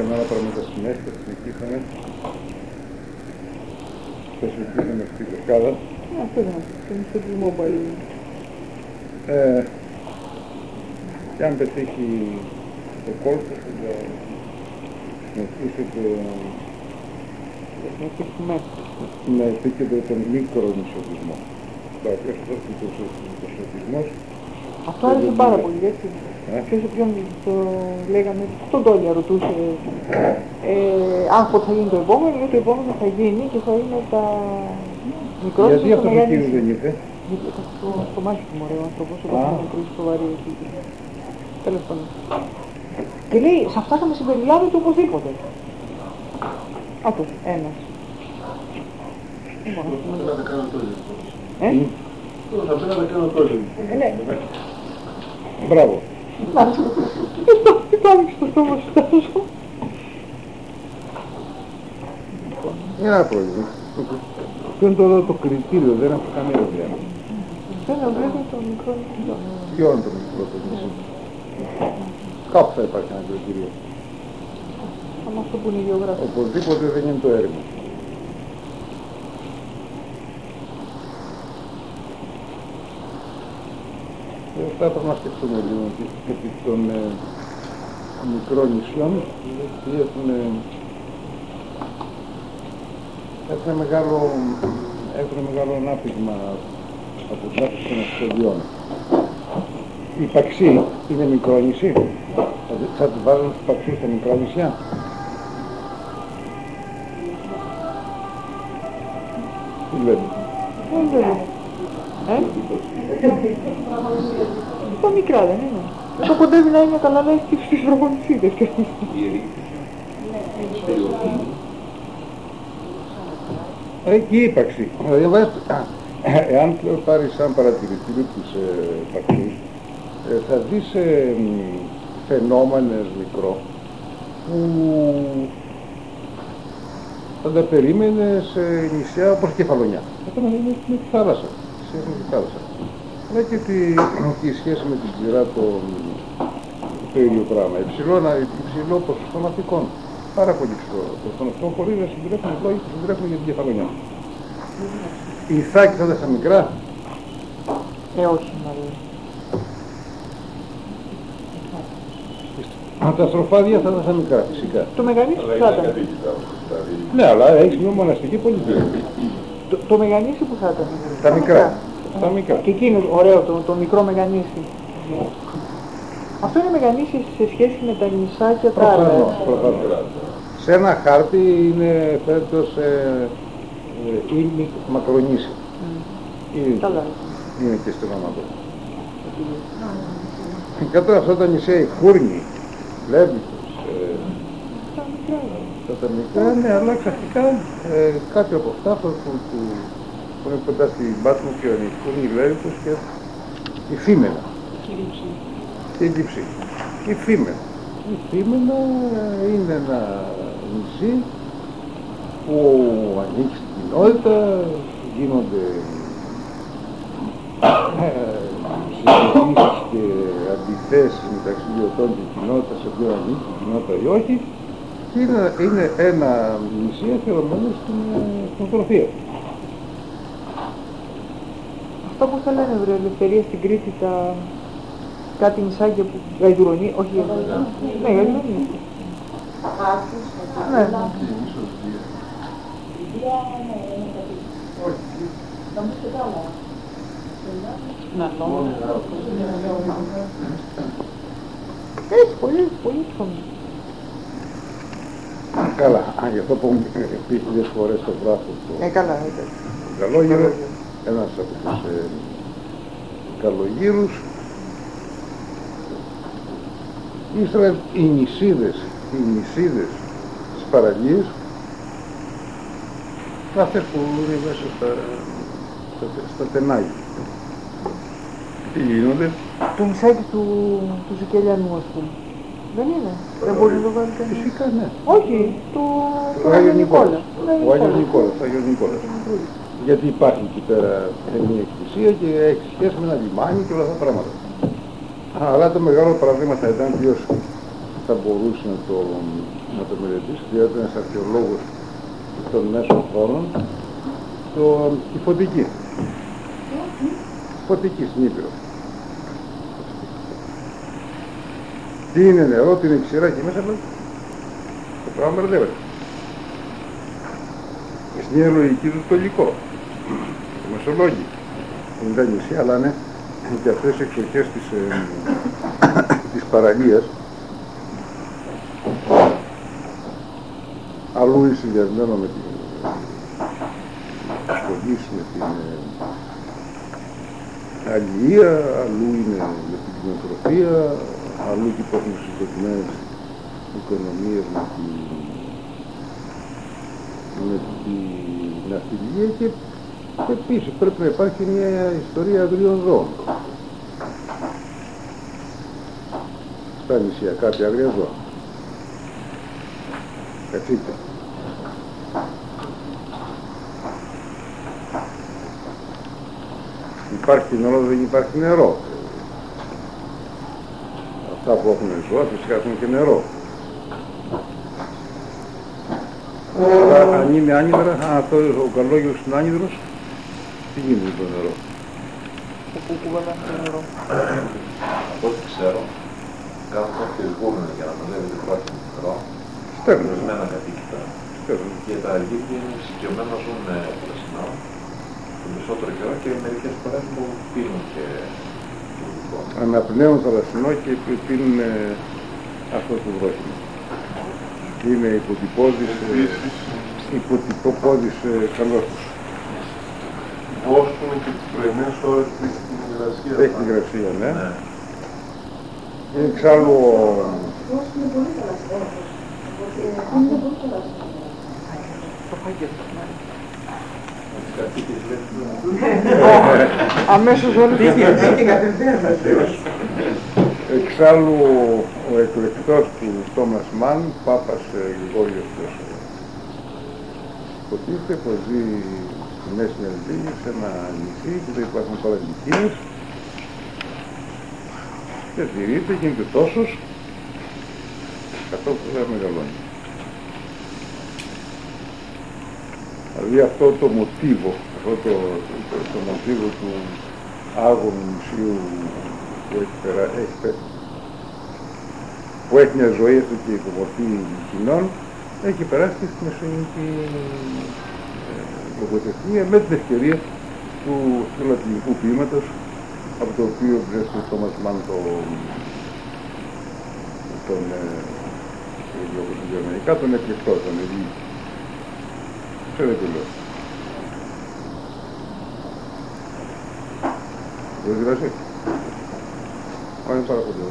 Είχαμε άλλα πράγματα συνέχεια, συνεχίσαμε. Θα συνεχίσαμε αυτή τη δεκάδα. Αυτό δεν είναι στο mobile. Και αν πετύχει το κόλπο θα συνεχίσετε να επίκεντρο τον μικρονησιωτισμό. Εντάξει, αυτός είναι ο νησιωτισμός. Αυτό άρεσε πάρα πολύ, έτσι. Ποιος ποιον το λέγαμε, τον Τόλια ρωτούσε αν πότε θα γίνει το επόμενο, γιατί το επόμενο θα γίνει και θα είναι τα μικρότερα. Γιατί αυτός ο κύριος δεν ήρθε? Γιατί στο μάχη του μωρέου άνθρωπος, όταν είναι μικρός σοβαρή εκεί. Τέλος πάντων. Και λέει, σε αυτά θα με συμπεριλάβετε οπωσδήποτε. Αυτός, ένας. Θα πρέπει να κάνω τόσο. Θα πρέπει να κάνω τόσο. Ναι. Μπράβο. Τι κάνεις στο στόμα σου τόσο. Είναι ένα πρόβλημα. Αυτό είναι τώρα το κριτήριο, δεν έχω καμία ιδέα. Δεν βλέπω το μικρό νησί. Ποιο είναι το μικρό το νησί? Κάπου θα υπάρχει ένα κριτήριο. Αν αυτό που είναι η γεωγραφία. Οπωσδήποτε δεν είναι το έργο. Θα πρέπει να σκεφτούμε λίγο επί των μικρών νησιών, γιατί έχουν μεγάλο ανάπτυγμα από την άποψη των ασχολιών. Η Παξή είναι μικρό νησί. Θα τη βάλουν τους Παξούς στα μικρά νησιά. Τι λέτε? Δεν ξέρω. Το μικρά δεν είναι. Το κοντεύει να είναι καλά, να έχει και στις προπονησίδες και αυτούς. Εκεί η Παξή. Εάν πάρεις σαν παρατηρητήριο τους Παξούς, θα δεις φαινόμενες μικρό που θα τα περίμενες σε νησιά όπως Κεφαλονιά. Αυτό είναι τη θάλασσα. Αλλά και η σχέση με την ξηρά το ίδιο πράγμα. Υψηλό ποσοστό ναυτικών. Πάρα πολύ ψηλό ποσοστό ναυτικών, χωρίς να συντρέφουν λόγοι που συντρέφουν για την Κεφαλονιά. Η Ιθάκη θα ήταν στα μικρά. Όχι, μάλλον. Τα στροφάδια θα ήταν στα μικρά, φυσικά. Το Μεγανήσι που θα ήταν. Ναι, αλλά έχεις μια μοναστική πολιτεία. Το Μεγανήσι που θα ήταν. Τα μικρά. Τα μικρά. Και εκείνο ωραίο, το μικρό Μεγανήσι. Αυτό είναι Μεγανήσι σε σχέση με τα νησάκια τα άλλα. Προφανώς. Σε ένα χάρτη είναι φέτος ή Μακρονήσι. Καλά. Είναι και στην ομάδα. Κάτω αυτά τα νησιά, η Φούρνη, Λέβητος, τα μικρά, ναι, αλλά ξαφνικά κάποια από αυτά που είναι κοντά στην Πάτμο και η Φούρνη, η Λέβητος και η Φήμενα. Και η Λήψη. Η Φήμενα. Η Φήμενα είναι ένα νησί που ανήκει στην κοινότητα, γίνονται συζητήσεις και αντιθέσεις μεταξύ ιδιωτών και κοινότητας, σε οποίο ανήκει η κοινότητα ή όχι, και είναι ένα νησί αφιερωμένο στην κτηνοτροφία. Αυτά που θα λένε βρε ελευθερία στην Κρήτη, κάτι νησάκια που γαϊδουρονί, όχι γαϊδουρονί. Ναι, γαϊδουρονί. Ναι. Έχει πολύ ψωμί. Καλά, γι' αυτό που μου πει 1000 φορές το βράχο Καλά, το Καλόγυρο, ένας από τους καλογύρους. Ύστερα οι νησίδες της παραλίας, αυτές που είναι μέσα στα τενάγια. Τι γίνονται? Το νησάκι του Ζικελιανού, ας πούμε. Δεν είναι. Δεν μπορεί να το βάλει κανείς. Φυσικά ναι. Όχι, του Άγιο Νικόλα. Ο Άγιος Νικόλας. Γιατί υπάρχει εκεί πέρα μια εκκλησία και έχει σχέση με ένα λιμάνι και όλα αυτά τα πράγματα. Αλλά το μεγάλο παραδείγμα θα ήταν ποιος? θα μπορούσε να το μελετήσει, διότι ένας αρχαιολόγος των μέσων χρόνων, η Φωτική. Φωτική στην Ήπειρο. Τι είναι νερό, τι είναι ξηρά και μέσα, το πράγμα μπερδεύεται. Στην ίδια λογική του το υλικό, το Μεσολόγγι, που είναι τα νησιά, αλλά είναι και αυτές οι εξοχές της παραλίας, αλλού είναι συνδυασμένο με την σχολή, με την αλληλεία, αλλού είναι με την κτηνοτροφία, αλλού και υπάρχουν συγκεκριμένες οικονομίες με την ναυτιλία και επίσης πρέπει να υπάρχει μια ιστορία αγρίων ζώων. Στα νησιά κάποια αγρία ζώα. Κατσίκια. Υπάρχει νερό, δεν υπάρχει νερό. Αυτά που έχουν ζώα φυσικά έχουν και νερό. Αλλά αν είναι άνυδρα, αυτό ο καλόγιος είναι άνυδρος, τι γίνεται με το νερό? Πού κουβαλάνε το νερό? Από ό,τι ξέρω, κάνουν κάποιες γούμενες για να μαζεύει το πράσινο νερό. Στέλνουν. Ορισμένα κατοίκητα. Και τα αλήθεια είναι συγκεκριμένα να ζουν πρασινά το περισσότερο καιρό και μερικές φορές που πίνουν και λογικό. Αναπνέουν θαλασσινό και πίνουν αυτό το βρόχημα. Είναι υποτυπώδης καλός τους. Βόσκουν και τις πρωινές ώρες στην υγρασία. Έχει την υγρασία, ναι. Είναι εξάλλου... Είναι πολύ θαλασσινός. Είναι πολύ θαλασσινός. Το φάγει αυτό. Κατοίκες λέει. Αμέσως όλη την κατευθείαν. Εξάλλου ο εκλεκτός του Τόμας Μαν, Πάπας Γρηγόριος υποτίθεται πως ζει στη Μέση Ανατολή σε ένα νησί που δεν υπάρχουν παραδεικίες και τηρείται, γίνεται τόσος κατόπιν δεν μεγαλώνει. Δηλαδή αυτό το μοτίβο, το μοτίβο του άγωνου νησιού που έχει μια ζωή αυτή και υπομορφή κοινών, έχει περάσει και στη μεσογειακή λογοτεχνία με την ευκαιρία του λατινικού ποίηματος, από το οποίο βρίσκεται ο Τόμας Μαν τον γερμανικά, τον εκλεκτό, τον Ελλή. Ξέρετε τι λέω. Δεν δηλαδή. Πάμε πάρα πολύ.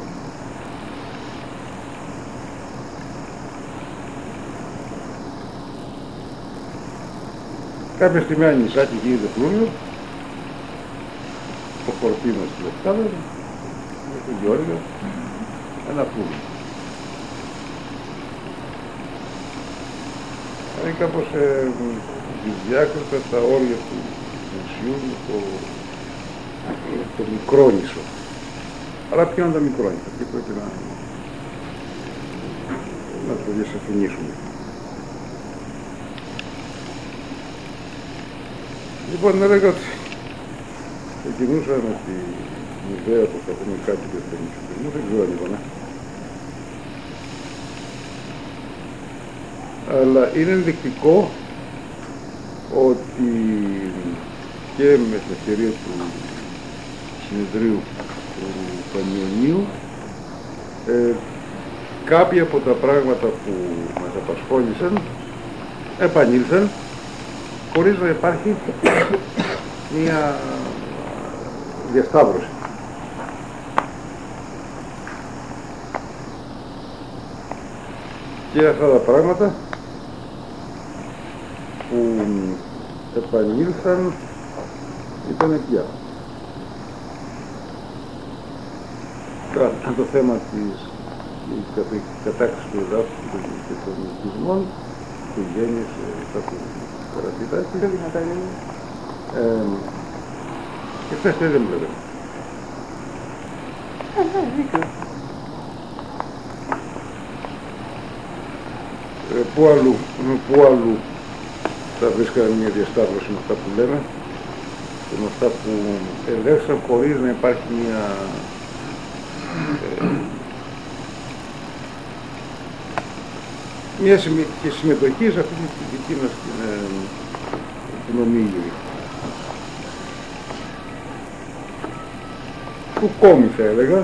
Κάποια στιγμή ένα νησάκι γίνεται φλούμιο, ο Χορτίνος στη Λευκάδα, με τον Γιώργο, ένα φλούμιο. Είναι κάπως διάκριτα τα όρια του νησιού με το μικρόνησο. Αλλά ποιο είναι τα μικρόνησα, και πρέπει να το διασαφηνίσουμε. Λοιπόν, έλεγα ότι ξεκινούσα με την ιδέα που θα πούμε κάτι για τον εξωτερικό, δεν ξέρω αν είπαμε. Αλλά είναι ενδεικτικό ότι και με την ευκαιρία του συνεδρίου του Πανιωνίου κάποια από τα πράγματα που μας απασχόλησαν επανήλθαν χωρίς να υπάρχει μία διασταύρωση. Και αυτά τα πράγματα που επανήλθαν ήταν πια. Το θέμα της κατάξυσης του εδάφους και των οικισμών, του γένειες, του Καραπιτάκη. Πιο δυνατά λέει. Και χθες δεν μου λέγανε. Ναι, δίκιο. πού αλλού θα βρίσκαμε μια διασταύρωση με αυτά που λέμε και με αυτά που ελέγξαν χωρίς να υπάρχει μια συμμετοχή σε αυτή τη δική μας την ομίλη. Του κόμι θα έλεγα.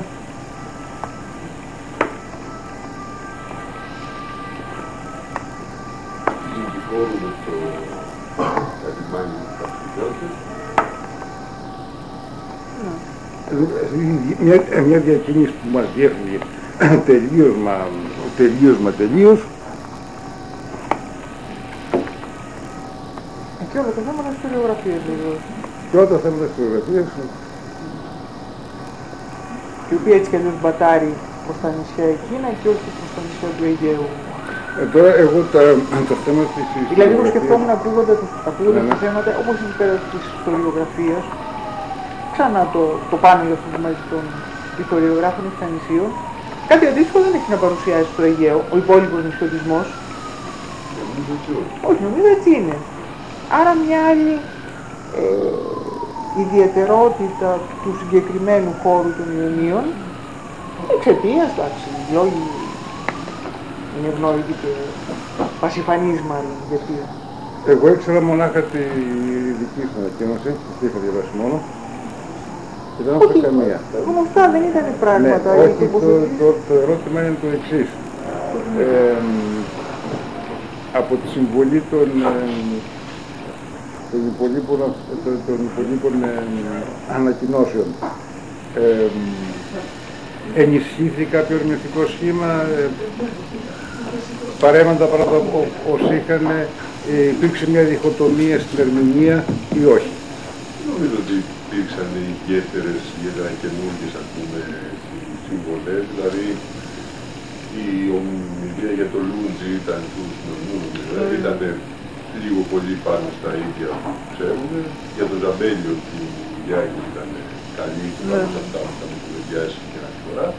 Συγκεκόρουμε το κατημάνι του Καπιτιώτη. Μια διακίνηση που μας διέφυγε τελείως. Και όλα τα θέματα ιστοριογραφίας βεβαίως. Και όλα τα θέματα ιστοριογραφίας. Η οποία έτσι κι αλλιώς μπατάρει προς τα νησιά εκείνα και όχι προς τα νησιά του Αιγαίου. Τώρα εγώ τα θέματα της ιστοριογραφίας... Δηλαδή εγώ σκεφτόμουν ακούγοντας τα θέματα όπως είναι πέρα της ιστοριογραφίας, ξανά το πάνελ αυτό που μαζί των ιστοριογράφων στα νησίων, κάτι αντίστοιχο δεν έχει να παρουσιάσει στο Αιγαίο, ο υπόλοιπος νησιωτισμός. Όχι, νομίζω έτσι είναι. Άρα μια άλλη ιδιαιτερότητα του συγκεκριμένου χώρου των Ιωνίων, εξαιτίας, εντάξει, οι λόγοι είναι ευνόητοι και πασιφανείς μάλλον, γιατί... Εγώ ήξερα μονάχα τη δική σου ανακοίνωση, που είχα διαβάσει μόνο, και δεν έχω καμία. Αυτά δεν ήταν πράγματα. Ναι, όχι, το ερώτημα είναι το εξής. Από τη συμβολή των υπολείπων ανακοινώσεων ενισχύθηκε κάποιο ερμηνευτικό σχήμα, παρέμεντα πράγματα ως είχαν, υπήρξε μια διχοτομία στην ερμηνεία ή όχι? Νομίζω ότι υπήρξαν ιδιαίτερες, ιδιαίτερα καινούργιες συμβολές, δηλαδή η ομιλία για το Λούντζι ήταν του συνομού, δηλαδή ήταν λίγο πολύ πάνω στα ίδια που ξέρουμε. Για το Ζαμπέλιο του Γιάννη ήταν καλή, πάνω σε αυτά που είχαμε κουβεντιάσει και άλλη φορά.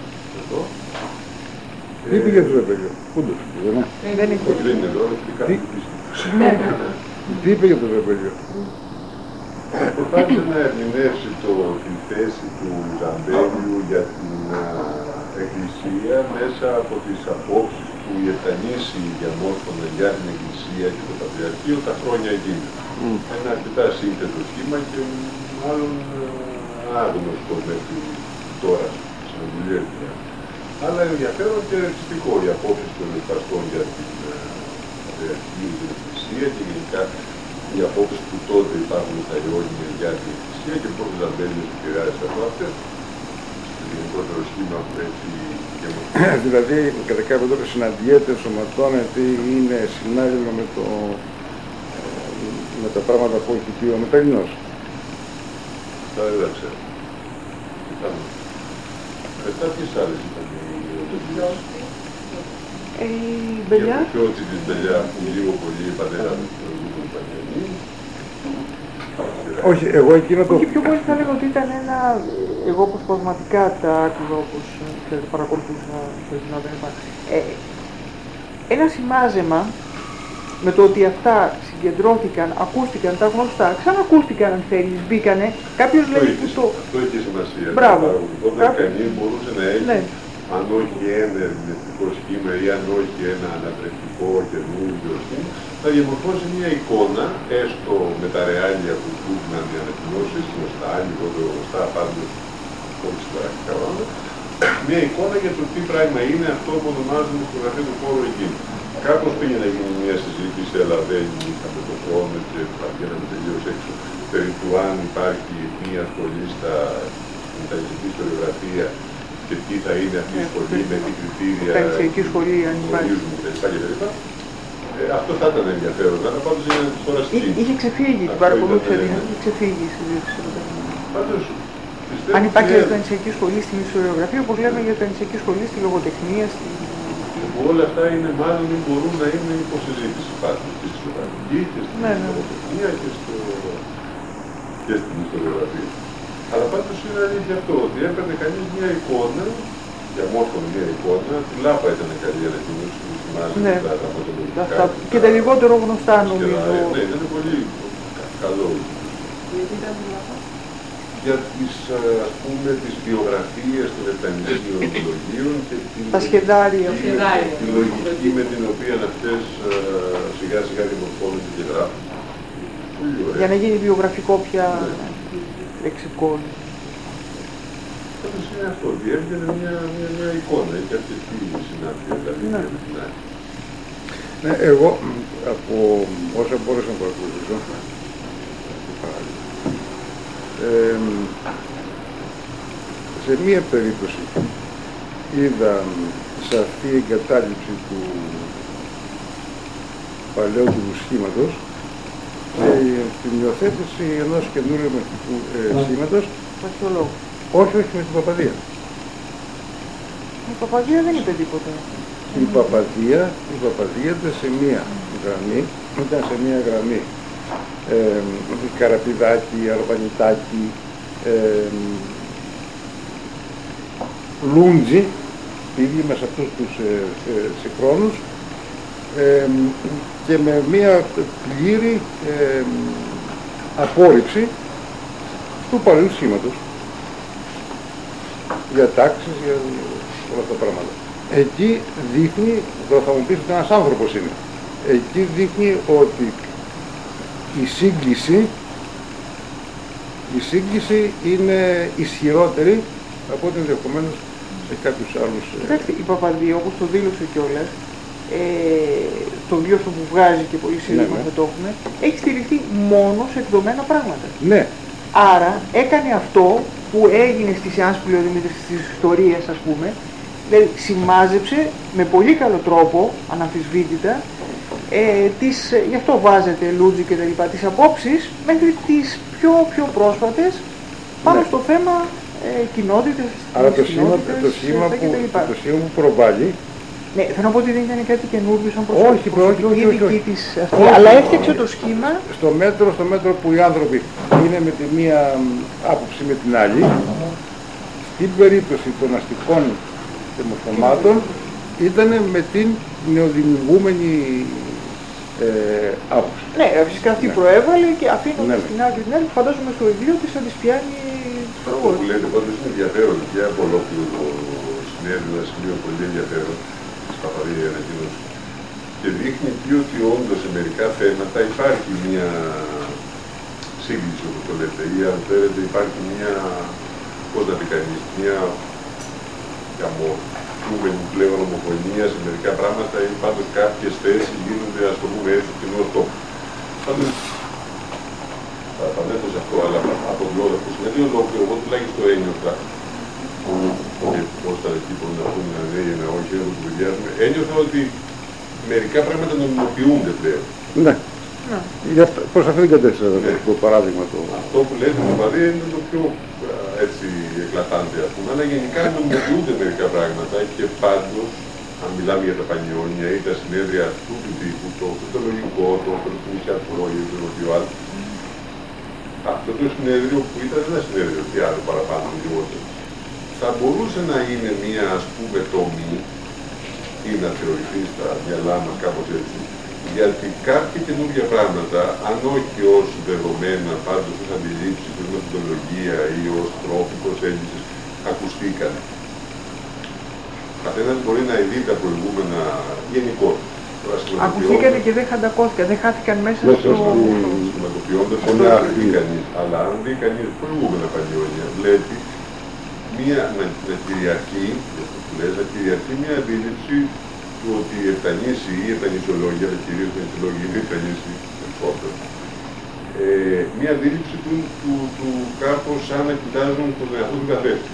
Τι πήγε το Ζαμπέλιο, πού το πήγε, δεν είναι. Όχι, δεν είναι εδώ, έχει κάτι τι είπε για το Ζαμπέλιο? Προσπάθησε να ερμηνεύσει την θέση του Ζαμπέλιου για την Εκκλησία μέσα από τις απόψεις του Ιερτανήσι διαμόρφωνα για την Εκκλησία και το Πατριαρχείο τα χρόνια εκείνα. Ένα αρκετά σύνθετο σχήμα και μάλλον άγνωστο μέχρι τώρα στην Βουλή. Αλλά ενδιαφέρον και ρευστικό οι απόψεις των εκφραστών για την Πατριαρχείο και την Εκκλησία και γενικά οι απόψεις που τότε υπάρχουν στα Ιόνια για την Εκκλησία και πώς ο Ζαμπέλιος επηρεάζει από αυτές. Γενικότερο σχήμα που έχει και δηλαδή, κατά κάποιο τρόπο συναντιέται, ενσωματώνεται ή είναι συνάλληλο με τα πράγματα που έχει πει ο Μεταλλινός. Θα δεν ξέρω. Μετά ποιες άλλες ήταν η Μπελιά. Για το πιότσι της Μπελιά που λίγο πολύ η πατέρα του Λούκου Πανιανή. Όχι, εγώ εκείνο το... Όχι, πιο πολύ θα λέγω ότι ήταν ένα, εγώ προσπασματικά τα άκουγα όπως ξέρετε, παρακολουθούσα στο Εθνόδενεπα, ένα σημάζεμα με το ότι αυτά συγκεντρώθηκαν, ακούστηκαν τα γνωστά, ξανακούστηκαν αν θέλεις, μπήκανε, κάποιος λέει που το... Αυτό έχει σημασία. Μπράβο. Οπότε κανείς μπορούσε να έχει, ναι, αν όχι ένα ερμηνευτικό σχήμα ή αν όχι ένα ανατρεπτικό καινούργιο σχήμα, θα διαμορφώσει μια εικόνα, έστω με τα ρεάλια που τούτναν οι ανακοινώσεις, γνωστά, λιγότερο γνωστά, πάντως χωρίς πρακτικά πράγματα, μια εικόνα για το τι πράγμα είναι αυτό που ονομάζουμε στο γραφείο του χώρου εκείνου. Κάπως πήγε να γίνει μια συζήτηση, αλλά δεν είχαμε το χρόνο και βγαίναμε τελείως έξω, περί του αν υπάρχει μια σχολή στα μεταλλιστική ιστοριογραφία και τι θα είναι αυτή η σχολή, με τι κριτήρια γνωρίζουμε κλπ. Αυτό θα ήταν ενδιαφέρον, αλλά πάντως είναι τώρα στην... Είχε ξεφύγει την παρακολούθηση, είχε ξεφύγει η συζήτηση. Πάντως, αν υπάρχει νησιακή σχολή στην ιστοριογραφία, όπως λέμε για νησιακή σχολή στη λογοτεχνία, όλα αυτά είναι μάλλον ή μπορούν να είναι υποσυζήτηση πάντως και στη ζωγραφική και στην λογοτεχνία και στην ιστοριογραφία. Αλλά πάντως είναι αλήθεια αυτό, ότι έπαιρνε κανείς μια εικόνα, διαμόρφωνε μια εικόνα, τη Λάπα ήταν καλή ανακοίνωση, θυμάσαι Ναι. τα φωτολογικά. Και τα λιγότερο γνωστά νομίζω. Ναι, είναι πολύ καλό. Γιατί ήταν δυνατό. Για τις, ας πούμε, τις βιογραφίες των επτανηστών οδολογίων και Τα σχεδάρια. τη λογική με την οποία αυτές σιγά σιγά δημορφώνονται και γράφουν. Πολύ ωραία. Για να γίνει βιογραφικό πια Ναι. λεξικό. Πάντως είναι αυτό, διέβγαινε μια εικόνα, έχει αρκετή συνάντηση, δηλαδή Ναι. με την άλλη. Ναι, εγώ από όσα μπόρεσα να παρακολουθήσω, σε μία περίπτωση είδα σαφή εγκατάλειψη του παλαιού του σχήματος και την υιοθέτηση ενός καινούριου μεθικού σχήματος. Αρχαιολόγου. Όχι με την Παπαδία. Η Παπαδία δεν είπε τίποτα. Η Παπαδία ήταν σε μία γραμμή, Καραπηδάκη, Αρβανιτάκη, Λούντζι, ήδη μέσα αυτούς τους συγχρόνους, και με μία πλήρη απόρριψη του παλαιού σχήματος για τάξεις, για όλα αυτά τα πράγματα. Εκεί δείχνει, τώρα θα μου πεις ότι ένας άνθρωπος είναι, εκεί δείχνει ότι η σύγκληση είναι ισχυρότερη από ό,τι ενδεχομένως σε κάποιους άλλους. Κοιτάξτε, η Παπαδία, όπως το δήλωσε κιόλας, το βιβλίο που βγάζει και πολύ σύντομα Ναι. θα το έχουμε, έχει στηριχθεί μόνο σε εκδομένα πράγματα. Ναι, Άρα έκανε αυτό που έγινε στη σεάνς που λέει ο Δημήτρης της ιστορίας, ας πούμε, δηλαδή σημάζεψε με πολύ καλό τρόπο, αναμφισβήτητα, γι' αυτό βάζετε Λούτζι και τα λοιπά, τις απόψεις μέχρι τις πιο πρόσφατες πάνω Ναι. στο θέμα κοινότητες, αλλά το κοινότητες, σχήμα κτλ. που προβάλλει. Ναι, θέλω να πω ότι δεν ήταν κάτι καινούργιο σαν Όχι, προσωπική όχι. δική της αυτή, Όχι. αλλά έφτιαξε το σχήμα. Στο μέτρο που οι άνθρωποι είναι με τη μία άποψη με την άλλη, στην περίπτωση των αστικών θεμοθεμάτων ήταν με την νεοδημιουργούμενη άποψη. Ναι, φυσικά αυτή προέβαλε και αφήνοντας Ναι. την άλλη και την άλλη, φαντάζομαι στο βιβλίο της θα της πιάνει Αυτό που λέτε πάντως είναι ενδιαφέρον και από ολόκληρο το συνέδριο, ένα σημείο πολύ ενδιαφέρον της Παπαδία ανακοίνωση. Και δείχνει εκεί ότι όντως σε μερικά θέματα υπάρχει μια σύγκληση, όπως το λέτε, ή αν θέλετε υπάρχει μια, πώς να πει κανείς, μια καμοφούμενη πλέον ομοφωνία σε μερικά πράγματα ή πάντως κάποιες θέσεις γίνονται, ας το πούμε έτσι, κοινό τόπο. Πάντως, θα επανέλθω σε αυτό, αλλά από το συνέδριο ολόκληρο, εγώ τουλάχιστον ένιωθα, πώς τα εκεί μπορούν να πούνε να λέει ένα όχι, να το κουβεντιάζουμε, ένιωθα ότι μερικά πράγματα νομιμοποιούνται πλέον. Ναι. Προς αυτήν την κατεύθυνση το παράδειγμα το. Αυτό που λέτε με Παπαδία είναι το πιο έτσι εκλατάντε, ας πούμε, αλλά γενικά νομιμοποιούνται μερικά πράγματα και πάντως, αν μιλάμε για τα πανιόνια ή τα συνέδρια αυτού του τύπου, το φυτολογικό, το νησιατρό ή το άλλο, αυτό το συνέδριο που ήταν ένα συνέδριο, τι άλλο παραπάνω λιγότερο, θα μπορούσε να είναι μια, ας πούμε, τομή ή να θεωρηθεί στα μυαλά μας κάπως έτσι, γιατί κάποια καινούργια πράγματα, αν όχι ως δεδομένα, πάντως ως αντιλήψεις, ως μεθοδολογία ή ως τρόπο προσέγγισης, ακουστήκαν. Καθένας μπορεί να ειδεί τα προηγούμενα γενικότερα. Ακουστήκανε και δεν χαντακώθηκαν, δεν χάθηκαν μέσα στο... Σχηματοποιώντας μπορεί να δει κανείς, αλλά αν δει κανείς προηγούμενα πανιόνια, βλέπει να κυριαρχεί, να κυριαρχεί μια αντίληψη του ότι οι επτανήσιοι ή οι επτανησιολόγοι, αλλά κυρίως οι επτανησιολόγοι είναι επτανήσιοι περισσότερο, μια αντίληψη του κάπως σαν να κοιτάζουν τον εαυτό του καθρέφτη.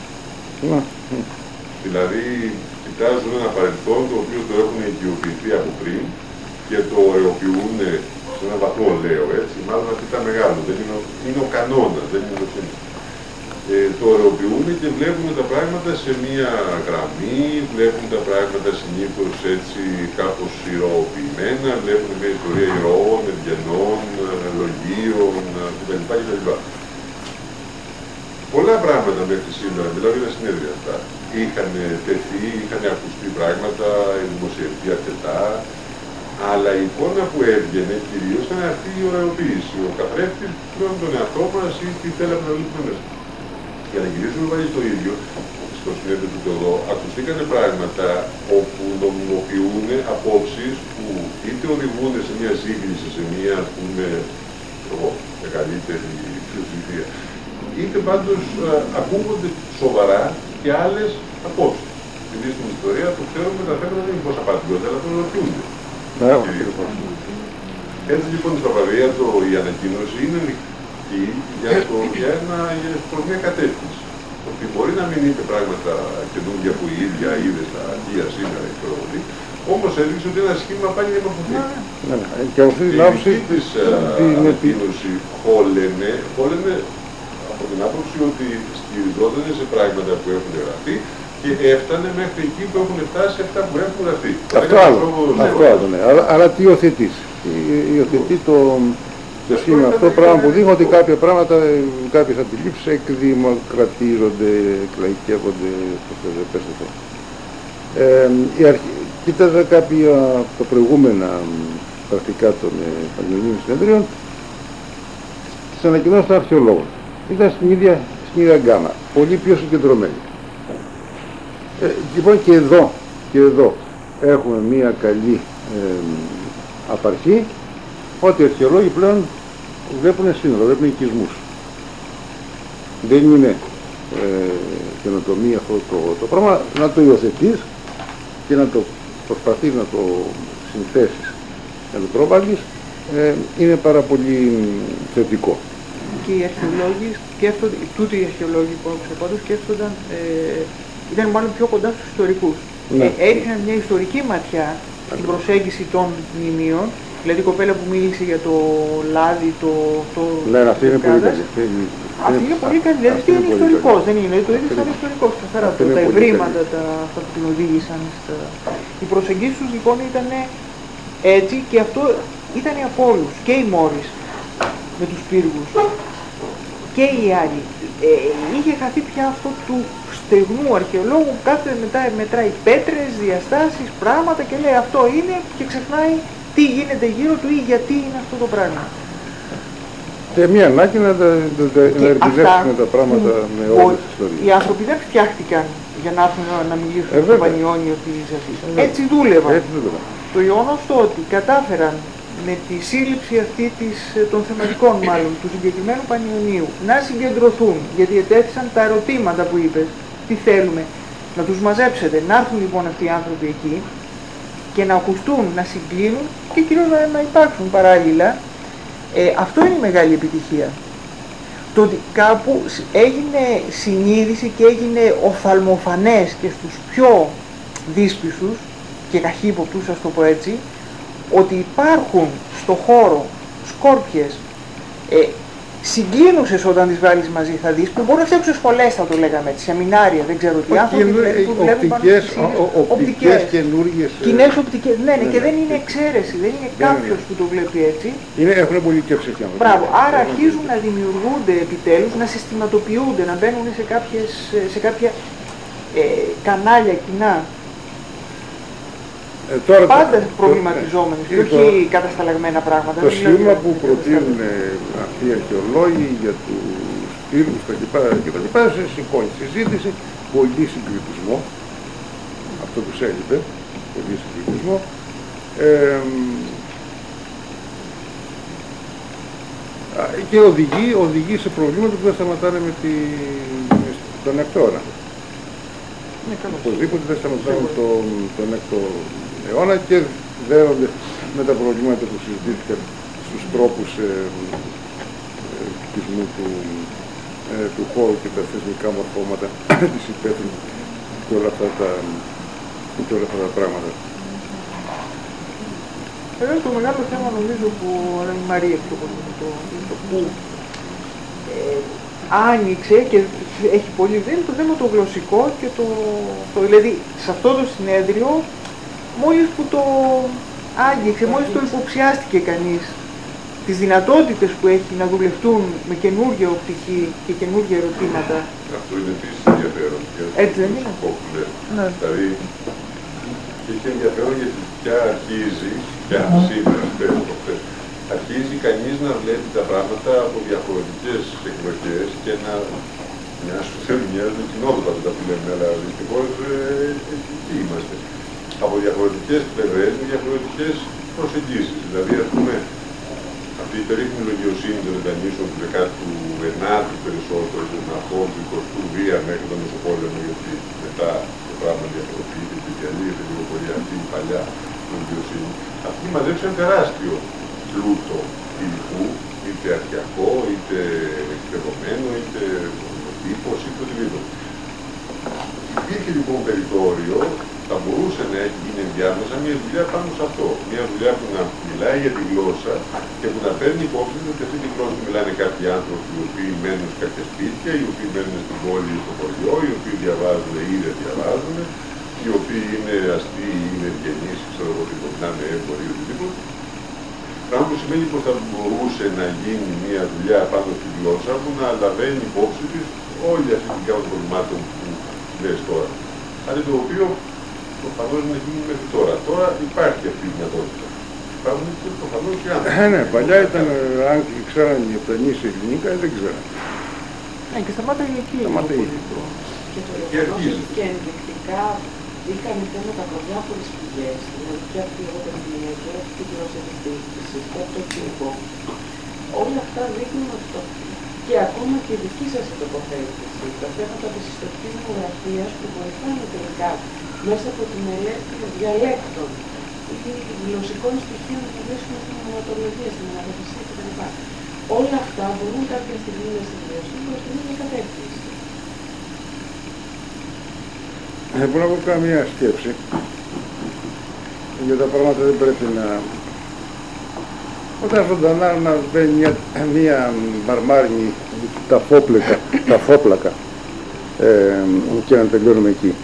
Δηλαδή, κοιτάζουν ένα παρελθόν το οποίο το έχουν οικειοποιηθεί από πριν και το ωρεοποιούν σε έναν βαθμό, λέω έτσι, μάλλον αυτή ήταν μεγάλο, δεν είναι ο κανόνας, δεν είναι το σύνθημα. Το ωρεοποιούν και βλέπουν τα πράγματα σε μία γραμμή, βλέπουν τα πράγματα συνήθως έτσι κάπως ηρωοποιημένα, βλέπουν μια ιστορία ηρώων, ευγενών, λογίων κτλ. πολλά πράγματα μέχρι σήμερα, μιλάω για τα συνέδρια αυτά, είχαν τεθεί, είχαν ακουστεί πράγματα, δημοσιευτεί αρκετά, αλλά η εικόνα που έβγαινε κυρίως ήταν αυτή η ωραιοποίηση. Ο καθρέφτης πλέον τον εαυτό μας ή τι θέλαμε να λύσουμε μέσα. Για να γυρίσουμε πάλι στο ίδιο, στο συνέδριο του Θεοδό, ακουστήκανε πράγματα όπου νομιμοποιούν απόψεις που είτε οδηγούν σε μια σύγκριση, σε μια, ας πούμε, μεγαλύτερη φιλοσοφία, είτε πάντως ακούγονται σοβαρά και άλλες απόψεις. Δηλαδή στην ιστορία το ξέρουμε τα θέματα δεν είναι πώς απαντιόνται, αλλά πώς ρωτιούνται. Έτσι λοιπόν στα Παπαδία η ανακοίνωση είναι ανοιχτή προς μια κατεύθυνση. Ότι μπορεί να μην είναι πράγματα καινούργια που η ίδια είδε στα αρχεία σήμερα ή προβολή, όμως έδειξε ότι ένα σχήμα πάλι διαμορφωθεί. Και αυτή την άποψη της ανακοίνωση χώλαινε από την άποψη ότι στηριζόταν σε πράγματα που έχουν γραφτεί και έφτανε μέχρι εκεί που έχουν φτάσει αυτά που έχουν γραφτεί. Αυτό άλλο, ναι. Αλλά τι υιοθετείς. Υιοθετεί το σχήμα αυτό, πράγμα που δείχνει ότι κάποια πράγματα, κάποιες αντιλήψεις εκδημοκρατίζονται, εκλαϊκεύονται, πες το. Κοίταζα κάποια από τα προηγούμενα πρακτικά των Πανελληνίων Συνεδρίων, τις ανακοινώσεις των αρχαιολόγων. Ήταν στην ίδια γκάμα, πολύ πιο συγκεντρωμένη. Λοιπόν και εδώ έχουμε μία καλή απαρχή, ότι οι αρχαιολόγοι πλέον βλέπουν σύνολο, βλέπουν οικισμούς. Δεν είναι καινοτομία αυτό το πράγμα, να το υιοθετείς και να το προσπαθείς να το συνθέσεις, να το προβάλλεις, είναι πάρα πολύ θετικό. Και οι αρχαιολόγοι σκέφτονται, τούτοι οι αρχαιολόγοι που άκουσα πάντως σκέφτονταν, ήταν μάλλον πιο κοντά στους ιστορικούς. Ναι. Έριχναν μια ιστορική ματιά στην προσέγγιση των μνημείων. Δηλαδή η κοπέλα που μίλησε για το λάδι, ναι, αυτή είναι πολύ καλή. Αυτή είναι πολύ καλή. Δηλαδή αυτή είναι ιστορικός, δεν είναι. Το ίδιο σαν ιστορικός. Καθαρά τα ευρήματα αυτά που την οδήγησαν. Οι προσεγγίσεις τους λοιπόν ήταν έτσι και αυτό ήταν από όλους. Και οι Μόρις με τους πύργους και οι άλλοι. Είχε χαθεί πια αυτό του στεγνού αρχαιολόγου που κάθεται μετά μετράει πέτρες, διαστάσεις, πράγματα και λέει αυτό είναι και ξεχνάει τι γίνεται γύρω του ή γιατί είναι αυτό το πράγμα. Και μια ανάγκη να ερμηνεύσουμε τα πράγματα με όλες τις ιστορίες. Οι άνθρωποι δεν φτιάχτηκαν για να έρθουν να μιλήσουν στο Πανιόνιο της Αφής. Έτσι δούλευαν. Το γεγονός το ότι κατάφεραν με τη σύλληψη αυτή των θεματικών μάλλον του συγκεκριμένου Πανιωνίου να συγκεντρωθούν, γιατί ετέθησαν τα ερωτήματα που είπες, τι θέλουμε, να τους μαζέψετε, να έρθουν λοιπόν αυτοί οι άνθρωποι εκεί και να ακουστούν, να συγκλίνουν και κυρίως να υπάρξουν παράλληλα. Αυτό είναι η μεγάλη επιτυχία. Το ότι κάπου έγινε συνείδηση και έγινε οφθαλμοφανές και στους πιο δύσπιστους και καχύποπτους, ας το πω έτσι, ότι υπάρχουν στο χώρο σκόρπιες συγκλίνουσες όταν τις βάλεις μαζί θα δεις, που μπορούν να φτιάξουν σχολές θα το λέγαμε έτσι, σεμινάρια, δεν ξέρω τι άνθρωποι που δουλεύουν πάνω στις οπτικές καινούργιες. Κοινές οπτικές, ναι, και δεν είναι εξαίρεση, δεν είναι κάποιος που το βλέπει έτσι. Έχουν πολιτικές ψυχιάμενες. Μπράβο, άρα αρχίζουν να δημιουργούνται επιτέλους, να συστηματοποιούνται, να μπαίνουν σε κάποια κανάλια κοινά. Πάντα προβληματιζόμενοι και όχι κατασταλαγμένα πράγματα. Το σχήμα που προτείνουν αυτοί οι αρχαιολόγοι για τους πύργους κτλ. Σε σηκώνει συζήτηση, πολύ συγκριτισμό. Αυτό τους έλειπε, πολύ συγκριτισμό. Και οδηγεί σε προβλήματα που δεν σταματάνε με τον εκτόρα. Οπωσδήποτε δεν σταματάνε τον έκτο αιώνα και δέρονται με τα προβλήματα που συζητήθηκαν στους τρόπους κτισμού του χώρου και τα θεσμικά μορφώματα της υπαίθρου και όλα αυτά τα πράγματα. Βέβαια το μεγάλο θέμα νομίζω που η Μαρία πιο πολύ το που άνοιξε και έχει πολύ δει το θέμα το γλωσσικό και δηλαδή σε αυτό το συνέδριο μόλις που το άγγιξε, μόλις το υποψιάστηκε κανείς τις δυνατότητες που έχει να δουλευτούν με καινούργια οπτική και καινούργια ερωτήματα. Αυτό είναι επίσης ενδιαφέρον. Έτσι δεν είναι? Ναι. Δηλαδή, έχει ενδιαφέρον γιατί πια αρχίζει, σήμερα, αρχίζει κανείς να βλέπει τα πράγματα από διαφορετικές εκδοχές και να μοιάζουν κοινότοπα αυτά που λέμε, αλλά δυστυχώς εκεί είμαστε. Από διαφορετικές πλευρές με διαφορετικές προσεγγίσεις. Δηλαδή, ας πούμε, αυτή η περίφημη λογιοσύνη των Ιτανίσεων του 19ου περισσότερο, του ναυτών του 20ου βία μέχρι τον Μεσοπόλεμο, γιατί μετά το πράγμα διαφοροποιείται και διαλύεται λίγο πολύ αυτή η παλιά λογιοσύνη. Αυτοί μαζέψαν τεράστιο πλούτο υλικού, είτε αρχαιακό, είτε εκπαιδευμένο, είτε τύπος, είτε οτιδήποτε. Υπήρχε λοιπόν περιθώριο, θα μπορούσε να έχει γίνει ενδιάμεσα μια δουλειά πάνω σε αυτό. Μια δουλειά που να μιλάει για τη γλώσσα και που να παίρνει υπόψη ότι αυτή τη γλώσσα μιλάνε κάποιοι άνθρωποι οι οποίοι μένουν σε κάποια σπίτια, οι οποίοι μένουν στην πόλη ή στο χωριό, οι οποίοι διαβάζουν ή δεν διαβάζουν, οι οποίοι είναι αστεί ή είναι ευγενείς, ξέρω εγώ τι μπορεί να είναι έμποροι ή οτιδήποτε. Πράγμα που σημαίνει πως θα μπορούσε να γίνει μια δουλειά πάνω στη γλώσσα που να λαβαίνει υπόψη της όλη αυτή την κάμωση προβλημάτων που λες τώρα. Κάτι το οποίο προφανώς δεν έχει γίνει μέχρι τώρα. Τώρα υπάρχει αυτή η δυνατότητα. Υπάρχουν και προφανώς και άνθρωποι. Ναι, παλιά ήταν, αν ξέραν οι Ιαπωνοί σε ελληνικά, δεν ξέραν. Ναι, και σταμάτα ηλικία. Και το γεγονός και ενδεικτικά είχαμε θέματα από διάφορες πηγές, δηλαδή και από τη λογοτεχνία και από τη γλώσσα της διοίκησης και από το κοινικό. Όλα αυτά δείχνουν ότι και ακόμα και η δική σας τοποθέτηση, τα θέματα της ιστορικής δημογραφίας που βοηθάνε τελικά μέσα από τη μελέτη διαλέκτων ή γλωσσικών στοιχείων που βρίσκουν στην ονοματολογία, στην αναγνωσία κτλ. Όλα αυτά μπορούν κάποια στιγμή να συνδυαστούν προς την ίδια κατεύθυνση. Μπορώ να πω καμία σκέψη, γιατί τα πράγματα δεν πρέπει να... Όταν ζωντανά να μπαίνει μια μπαρμάρινη ταφόπλακα και να τελειώνουμε εκεί.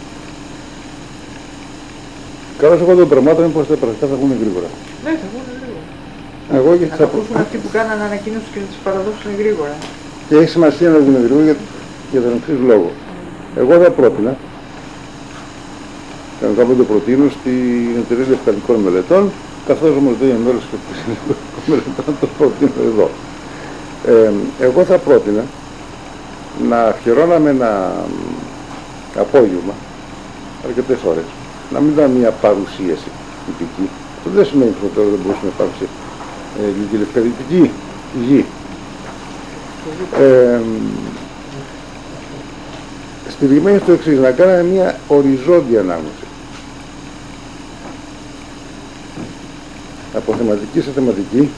Καλώς εγώ των πραγμάτων είναι πως τα πρακτικά θα βγουν γρήγορα. Ναι, θα βγουν γρήγορα. Θα ακούσουν αυτοί που κάνανε ανακοίνωση και να τους παραδώσουν γρήγορα. Και έχει σημασία να βγουν γρήγορα για τον εξής λόγο. Εγώ θα πρότεινα, κανονικά δεν το προτείνω, στην Εταιρεία Λευκαδικών Μελετών, καθώς όμως δεν είναι μέρος και της Λευκαδικών Μελετών, το προτείνω εδώ. Εγώ θα πρότεινα να αφιερώναμε ένα απόγευμα, αρκετές ώρες, να μην ήταν μια παρουσίαση τυπική. Αυτό δεν σημαίνει πως τώρα δεν μπορούσε να υπάρξει λίγη λευκαδική γη. Στηριγμένη στο εξής, να κάνουμε μια οριζόντια ανάγνωση. Από θεματική σε θεματική